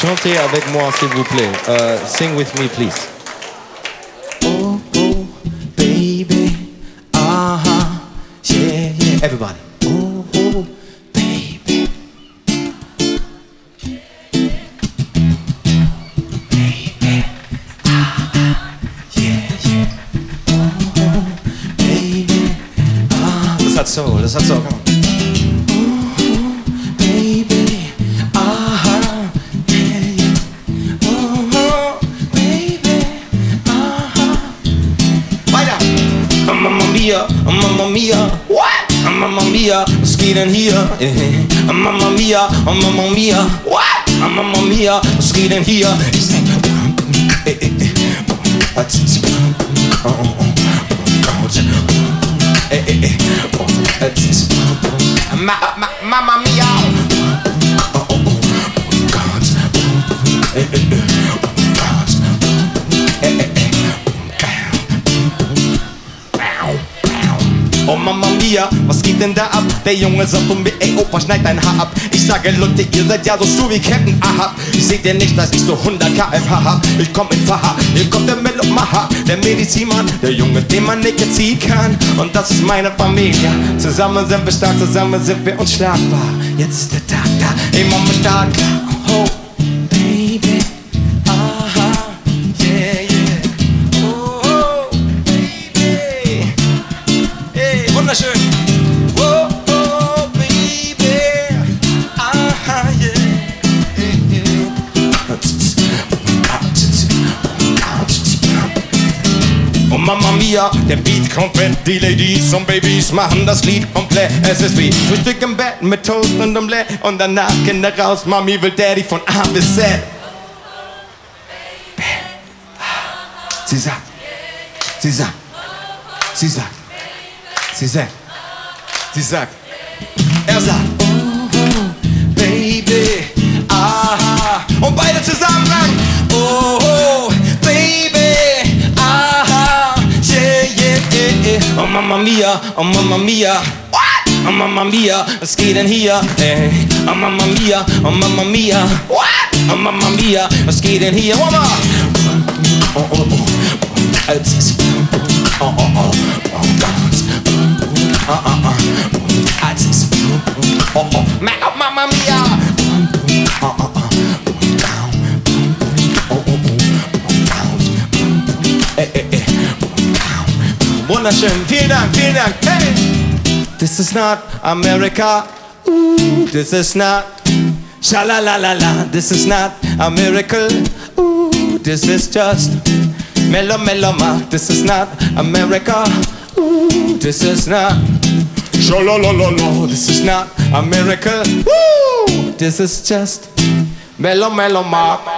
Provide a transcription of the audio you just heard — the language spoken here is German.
Chantez avec moi, s'il vous plaît. Sing with me, please. Oh, oh, baby. Yeah, yeah. Everybody. Oh, oh, baby. Baby. Yeah, yeah. Oh, baby. Das hat Soul, komm. Mamma mia, what? Mamma mia, was geht denn hier? Mamma mia, mamma mia, what? Mamma mia, was geht denn hier? Ich sing, Mamma mia, oh Mamma mia, was geht denn da ab? Der Junge sagt um mir, ey Opa, schneid dein Haar ab. Ich sage, Leute, ihr seid ja so stur wie Captain Ahab. Seht ihr nicht, dass ich so 100 km/h hab? Ich komm in Faha, hier kommt der Melomaha, der Medizinmann, der Junge, den man nicht erziehen kann. Und das ist meine Familie. Zusammen sind wir stark, zusammen sind wir unschlagbar. Jetzt ist der Tag da, immer mit Tag. Oh, baby, aha, yeah, yeah. Oh, baby. Wunderschön. Oh, oh, baby. Aha, yeah. Oh, Mamma mia, der Beat kommt, wenn die Ladies und Babys machen das Lied komplett. Es ist wie Frühstück im Bett mit Toast und Omelette. Und danach Kinder raus, Mami will Daddy von A bis Z. Sie sagt, sie sagt, sie sagt. Sie sagt, er sagt, oh, baby, aha. Und beide zusammen sagen, oh, baby, aha, yeah, yeah, yeah. Oh, Mamma mia, what? Oh, Mamma mia, was geht denn hier? Ey. Oh, Mamma mia, what? Oh, Mamma mia, was geht denn hier? Oh, oh, oh, oh. Oh, oh, oh, oh, Gott. Mamma mia. Wunderschön, vielen Dank, vielen Dank. Hey, this is not America. Ooh, this is not. Sha-la-la-la-la. This is not a miracle. Ooh, this is just. Mellow, mellow, ma. This is not America. Ooh, this is not. Sha-la-la-la-la. This is not a miracle. Woo! This is just mellow, mellow, ma.